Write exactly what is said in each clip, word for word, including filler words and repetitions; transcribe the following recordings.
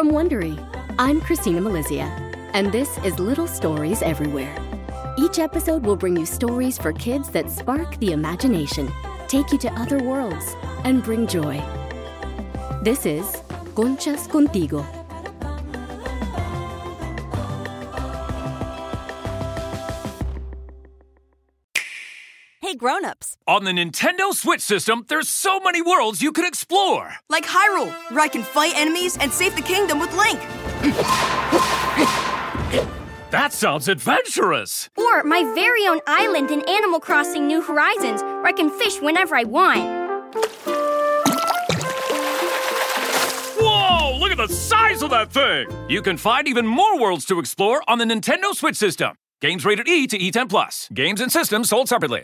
From Wondery, I'm Christina Malizia, and this is Little Stories Everywhere. Each episode will bring you stories for kids that spark the imagination, take you to other worlds, and bring joy. This is Conchas Contigo. Hey, grown-ups. On the Nintendo Switch system, there's so many worlds you could explore. Like Hyrule, where I can fight enemies and save the kingdom with Link. That sounds adventurous. Or my very own island in Animal Crossing New Horizons, where I can fish whenever I want. Whoa, look at the size of that thing. You can find even more worlds to explore on the Nintendo Switch system. Games rated E to E ten plus. Games and systems sold separately.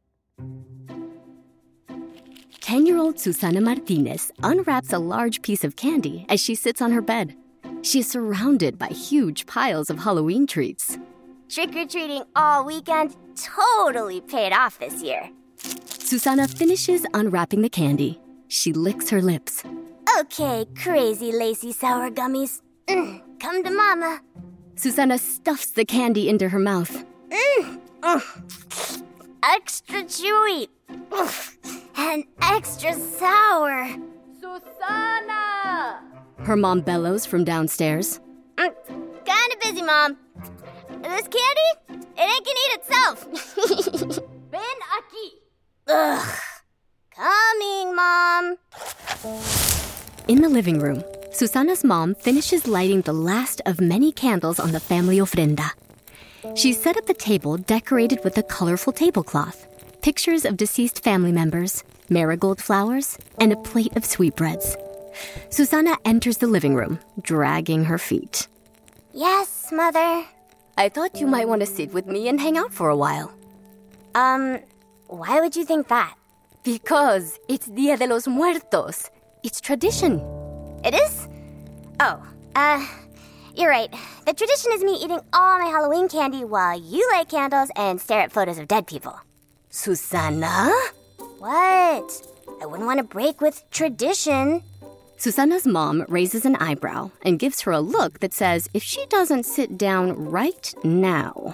ten-year-old Susana Martinez unwraps a large piece of candy as she sits on her bed. She is surrounded by huge piles of Halloween treats. Trick-or-treating all weekend totally paid off this year. Susana finishes unwrapping the candy. She licks her lips. Okay, crazy lacy sour gummies. Mm, come to mama. Susana stuffs the candy into her mouth. Mm, mm. Extra chewy. Oof. And extra sour. Susana! Her mom bellows from downstairs. Mm, kinda busy, Mom. This candy, it ain't gonna eat itself. Ven aquí. Ugh. Coming, Mom. In the living room, Susana's mom finishes lighting the last of many candles on the family ofrenda. She's set up the table decorated with a colorful tablecloth, pictures of deceased family members, marigold flowers, and a plate of sweetbreads. Susana enters the living room, dragging her feet. Yes, Mother. I thought you might want to sit with me and hang out for a while. Um, why would you think that? Because it's Dia de los Muertos. It's tradition. It is? Oh, uh, you're right. The tradition is me eating all my Halloween candy while you light candles and stare at photos of dead people. Susana? What? I wouldn't want to break with tradition. Susana's mom raises an eyebrow and gives her a look that says if she doesn't sit down right now.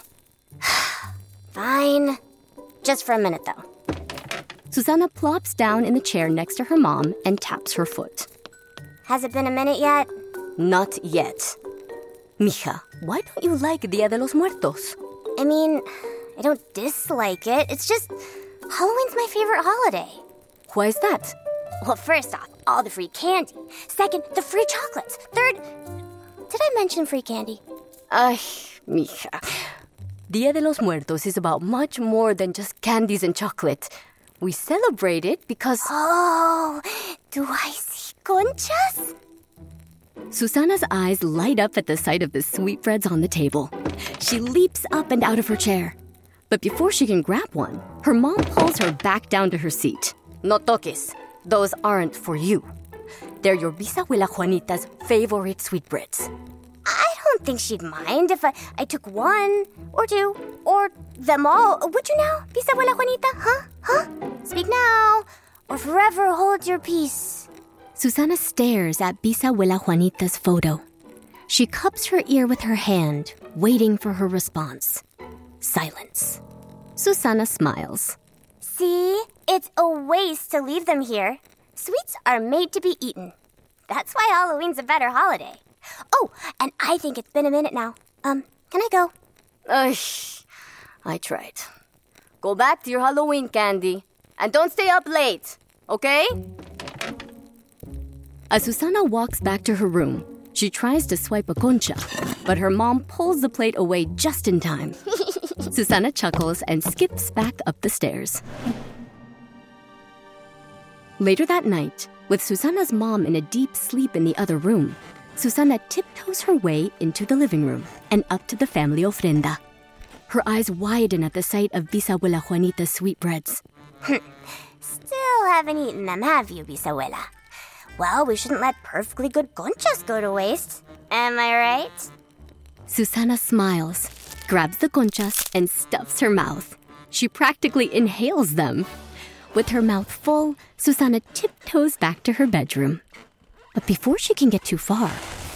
Fine. Just for a minute, though. Susana plops down in the chair next to her mom and taps her foot. Has it been a minute yet? Not yet. Mija, why don't you like Dia de los Muertos? I mean, I don't dislike it. It's just Halloween's my favorite holiday. Why is that? Well, first off, all the free candy. Second, the free chocolates. Third, did I mention free candy? Ay, mija. Dia de los Muertos is about much more than just candies and chocolate. We celebrate it because... Oh, do I see conchas? Susana's eyes light up at the sight of the sweetbreads on the table. She leaps up and out of her chair. But before she can grab one, her mom pulls her back down to her seat. No toques. Those aren't for you. They're your bisabuela Juanita's favorite sweetbreads. I don't think she'd mind if I, I took one, or two, or them all. Would you now, bisabuela Juanita? Huh? Huh? Speak now, or forever hold your peace. Susana stares at bisabuela Juanita's photo. She cups her ear with her hand, waiting for her response. Silence. Susana smiles. See? It's a waste to leave them here. Sweets are made to be eaten. That's why Halloween's a better holiday. Oh, and I think it's been a minute now. Um, can I go? Ugh, I tried. Go back to your Halloween candy. And don't stay up late, okay? As Susana walks back to her room, she tries to swipe a concha, but her mom pulls the plate away just in time. Susana chuckles and skips back up the stairs. Later that night, with Susana's mom in a deep sleep in the other room, Susana tiptoes her way into the living room and up to the family ofrenda. Her eyes widen at the sight of bisabuela Juanita's sweetbreads. Still haven't eaten them, have you, bisabuela? Well, we shouldn't let perfectly good conchas go to waste. Am I right? Susana smiles, grabs the conchas, and stuffs her mouth. She practically inhales them. With her mouth full, Susana tiptoes back to her bedroom. But before she can get too far,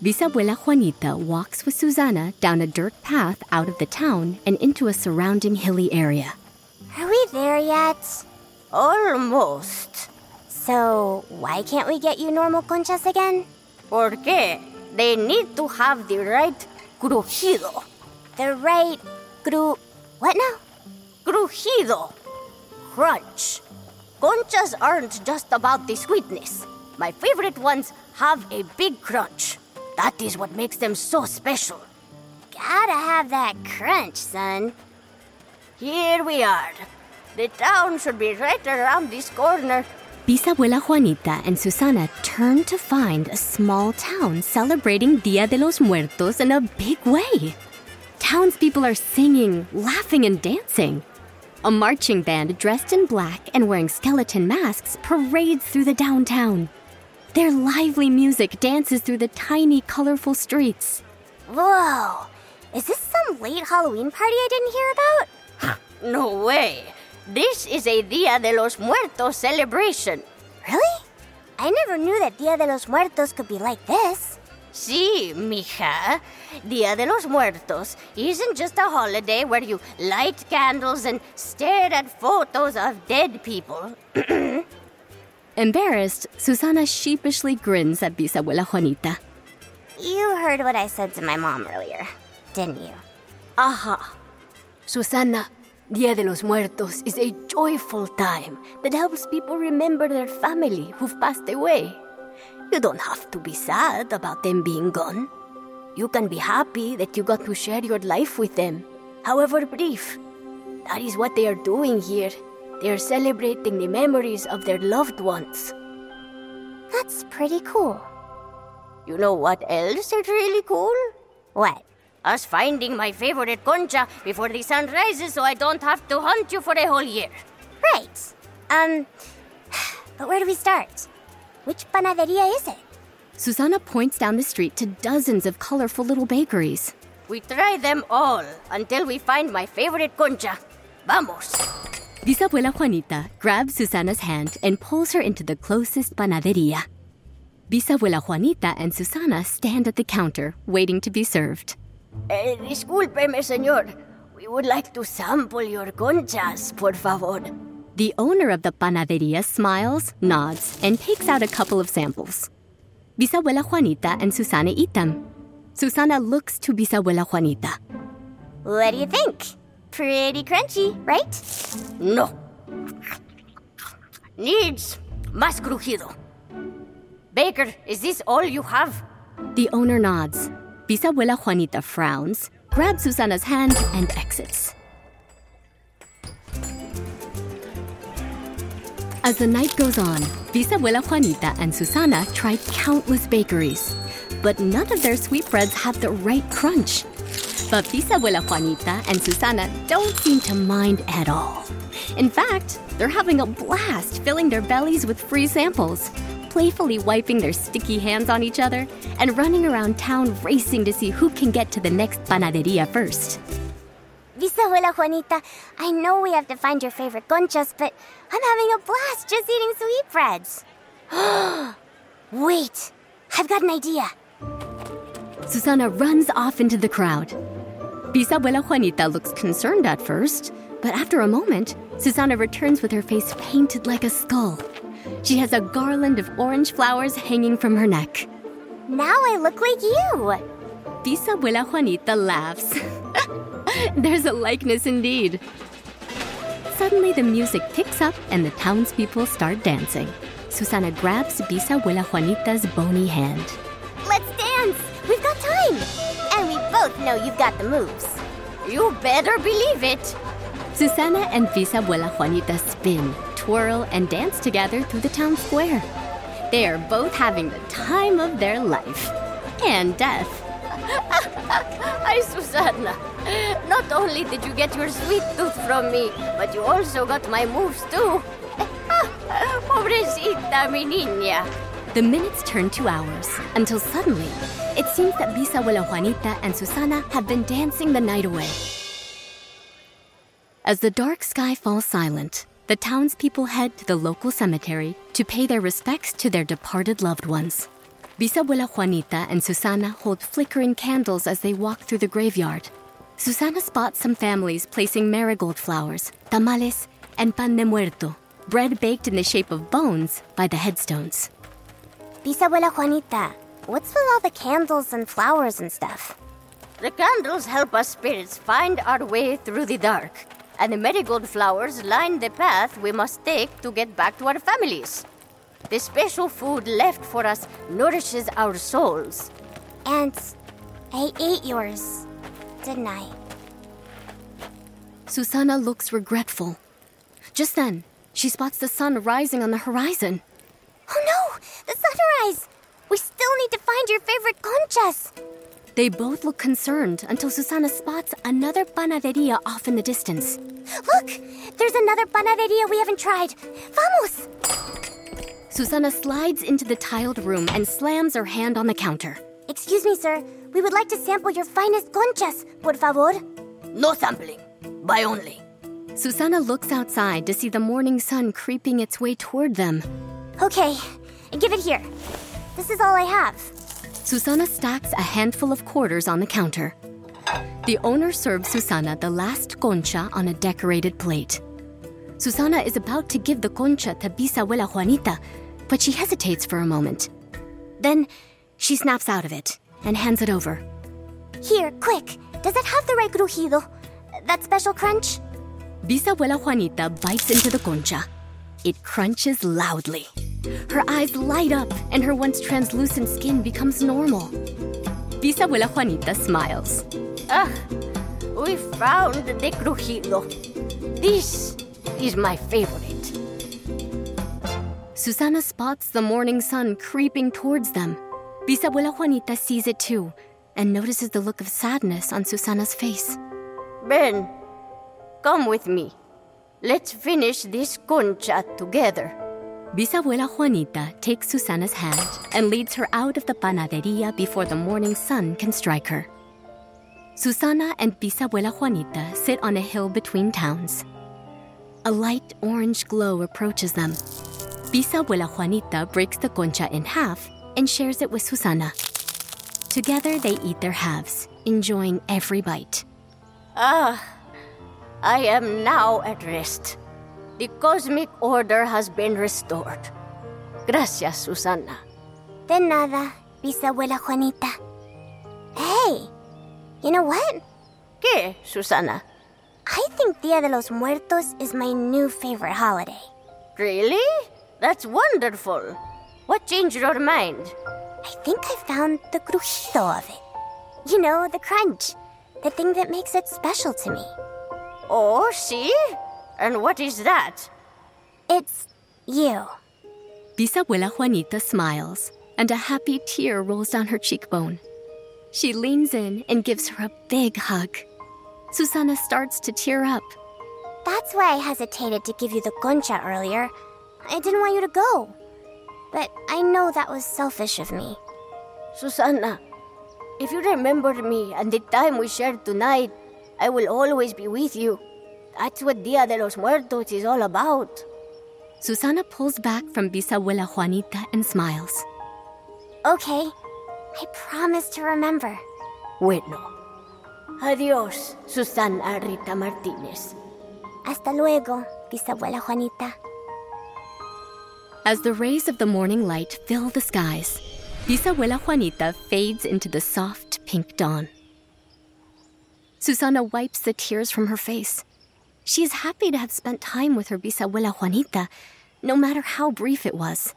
Bisabuela Juanita walks with Susana down a dirt path out of the town and into a surrounding hilly area. Are we there yet? Almost. So, why can't we get you normal conchas again? Porque they need to have the right crujido. The right gru... What now? Crujido. Crunch. Conchas aren't just about the sweetness. My favorite ones have a big crunch. That is what makes them so special. Gotta have that crunch, son. Here we are. The town should be right around this corner. Bisabuela Juanita and Susana turn to find a small town celebrating Dia de los Muertos in a big way. Townspeople are singing, laughing, and dancing. A marching band dressed in black and wearing skeleton masks parades through the downtown. Their lively music dances through the tiny, colorful streets. Whoa! Is this some late Halloween party I didn't hear about? No way! This is a Dia de los Muertos celebration. Really? I never knew that Dia de los Muertos could be like this. Sí, mija. Dia de los Muertos isn't just a holiday where you light candles and stare at photos of dead people. Embarrassed, Susana sheepishly grins at Bisabuela Juanita. You heard what I said to my mom earlier, didn't you? Aha. Susana, Dia de los Muertos is a joyful time that helps people remember their family who've passed away. You don't have to be sad about them being gone. You can be happy that you got to share your life with them, however brief. That is what they are doing here. They are celebrating the memories of their loved ones. That's pretty cool. You know what else is really cool? What? Us finding my favorite concha before the sun rises so I don't have to hunt you for a whole year. Right. Um, but where do we start? Which panaderia is it? Susana points down the street to dozens of colorful little bakeries. We try them all until we find my favorite concha. Vamos. Bisabuela Juanita grabs Susana's hand and pulls her into the closest panaderia. Bisabuela Juanita and Susana stand at the counter, waiting to be served. Eh, discúlpeme, señor. We would like to sample your conchas, por favor. The owner of the panaderia smiles, nods, and takes out a couple of samples. Bisabuela Juanita and Susana eat them. Susana looks to Bisabuela Juanita. What do you think? Pretty crunchy, right? No. Needs más crujido. Baker, is this all you have? The owner nods. Bisabuela Juanita frowns, grabs Susana's hand, and exits. As the night goes on, Bisabuela Juanita and Susana try countless bakeries, but none of their sweetbreads have the right crunch. But Bisabuela Juanita and Susana don't seem to mind at all. In fact, they're having a blast filling their bellies with free samples, playfully wiping their sticky hands on each other, and running around town racing to see who can get to the next panaderia first. Bisabuela Juanita, I know we have to find your favorite conchas, but I'm having a blast just eating sweetbreads. Wait, I've got an idea. Susana runs off into the crowd. Bisabuela Juanita looks concerned at first, but after a moment, Susana returns with her face painted like a skull. She has a garland of orange flowers hanging from her neck. Now I look like you. Bisabuela Juanita laughs. There's a likeness indeed. Suddenly the music picks up and the townspeople start dancing. Susana grabs Bisabuela Juanita's bony hand. Let's dance! We've got time! And we both know you've got the moves. You better believe it. Susana and Bisabuela Juanita spin, twirl, and dance together through the town square. They are both having the time of their life. And death. Ay, Susana. Not only did you get your sweet tooth from me, but you also got my moves too. Pobrecita, mi niña. The minutes turn to hours, until suddenly, it seems that Bisabuela Juanita and Susana have been dancing the night away. As the dark sky falls silent, the townspeople head to the local cemetery to pay their respects to their departed loved ones. Bisabuela Juanita and Susana hold flickering candles as they walk through the graveyard. Susana spots some families placing marigold flowers, tamales, and pan de muerto, bread baked in the shape of bones, by the headstones. Bisabuela Juanita, what's with all the candles and flowers and stuff? The candles help us spirits find our way through the dark, and the marigold flowers line the path we must take to get back to our families. The special food left for us nourishes our souls. And I ate yours, didn't I? Susana looks regretful. Just then, she spots the sun rising on the horizon. Oh no! The sunrise! We still need to find your favorite conchas! They both look concerned until Susana spots another panaderia off in the distance. Look! There's another panaderia we haven't tried. Vamos! Susana slides into the tiled room and slams her hand on the counter. Excuse me, sir. We would like to sample your finest conchas, por favor. No sampling. Buy only. Susana looks outside to see the morning sun creeping its way toward them. Okay, give it here. This is all I have. Susana stacks a handful of quarters on the counter. The owner serves Susana the last concha on a decorated plate. Susana is about to give the concha to Bisabuela Juanita, but she hesitates for a moment. Then she snaps out of it and hands it over. Here, quick. Does it have the right crujido? That special crunch? Bisabuela Juanita bites into the concha. It crunches loudly. Her eyes light up and her once translucent skin becomes normal. Bisabuela Juanita smiles. Ah, we found the crujido. This is my favorite. Susana spots the morning sun creeping towards them. Bisabuela Juanita sees it too and notices the look of sadness on Susana's face. Ben, come with me. Let's finish this concha together. Bisabuela Juanita takes Susana's hand and leads her out of the panaderia before the morning sun can strike her. Susana and Bisabuela Juanita sit on a hill between towns. A light orange glow approaches them. Bisabuela Juanita breaks the concha in half and shares it with Susana. Together they eat their halves, enjoying every bite. Ah, I am now at rest. The cosmic order has been restored. Gracias, Susana. De nada, Bisabuela Juanita. Hey, you know what? ¿Qué, Susana? I think Dia de los Muertos is my new favorite holiday. Really? That's wonderful. What changed your mind? I think I found the crujido of it. You know, the crunch. The thing that makes it special to me. Oh, see? And what is that? It's you. Bisabuela Juanita smiles, and a happy tear rolls down her cheekbone. She leans in and gives her a big hug. Susana starts to tear up. That's why I hesitated to give you the concha earlier. I didn't want you to go. But I know that was selfish of me. Susana, if you remembered me and the time we shared tonight, I will always be with you. That's what Dia de los Muertos is all about. Susana pulls back from Bisabuela Juanita and smiles. Okay, I promise to remember. Bueno. Adiós, Susana Rita Martinez. Hasta luego, Bisabuela Juanita. As the rays of the morning light fill the skies, Bisabuela Juanita fades into the soft pink dawn. Susana wipes the tears from her face. She is happy to have spent time with her Bisabuela Juanita, no matter how brief it was.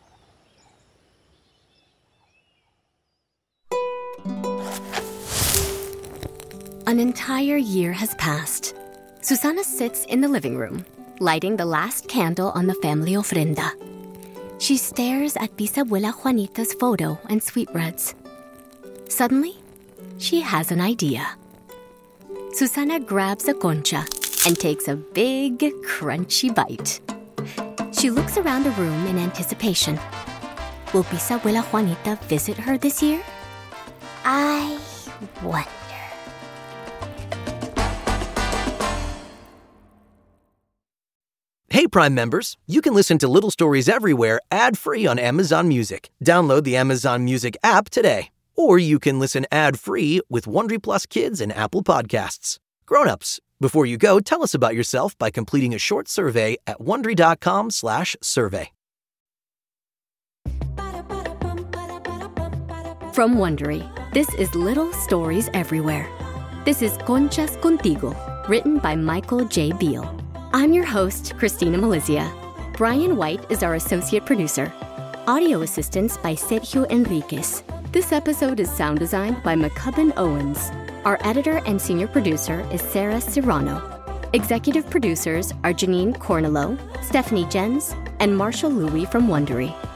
An entire year has passed. Susana sits in the living room, lighting the last candle on the family ofrenda. She stares at Bisabuela Juanita's photo and sweetbreads. Suddenly, she has an idea. Susana grabs a concha and takes a big, crunchy bite. She looks around the room in anticipation. Will Bisabuela Juanita visit her this year? I wonder. Hey, Prime members, you can listen to Little Stories Everywhere ad-free on Amazon Music. Download the Amazon Music app today. Or you can listen ad-free with Wondery Plus Kids and Apple Podcasts. Grown-ups, before you go, tell us about yourself by completing a short survey at Wondery.com slash survey. From Wondery, this is Little Stories Everywhere. This is Conchas Contigo, written by Michael J. Beal. I'm your host, Christina Malizia. Brian White is our associate producer. Audio assistance by Sergio Enriquez. This episode is sound designed by McCubbin Owens. Our editor and senior producer is Sarah Serrano. Executive producers are Janine Cornello, Stephanie Jens, and Marshall Louie from Wondery.